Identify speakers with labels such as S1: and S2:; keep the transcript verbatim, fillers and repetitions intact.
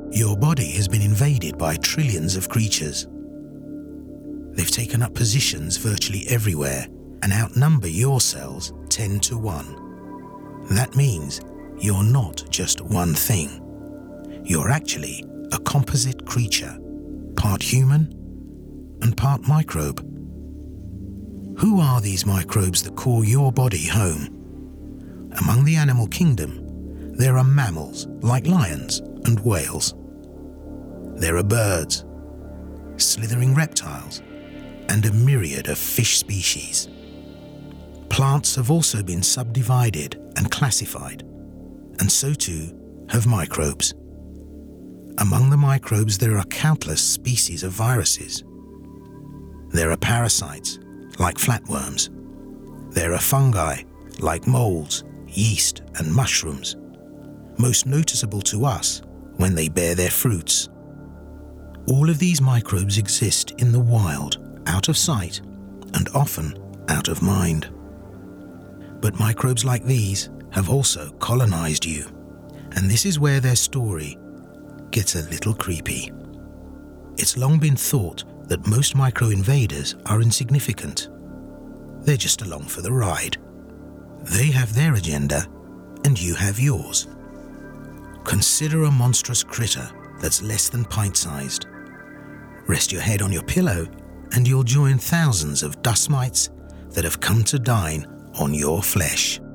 S1: Your body has been invaded by trillions of creatures. They've taken up positions virtually everywhere and outnumber your cells ten to one. That means you're not just one thing. You're actually a composite creature, part human and part microbe. Who are these microbes that call your body home? Among the animal kingdom, there are mammals like lions and whales. There are birds, slithering reptiles, and a myriad of fish species. Plants have also been subdivided and classified, and so too have microbes. Among the microbes, there are countless species of viruses. There are parasites, like flatworms. There are fungi, like molds, yeast, and mushrooms, most noticeable to us when they bear their fruits. All of these microbes exist in the wild, out of sight, and often out of mind. But microbes like these have also colonized you, and this is where their story gets a little creepy. It's long been thought that most micro-invaders are insignificant. They're just along for the ride. They have their agenda, and you have yours. Consider a monstrous critter that's less than pint-sized. Rest your head on your pillow, and you'll join thousands of dust mites that have come to dine on your flesh.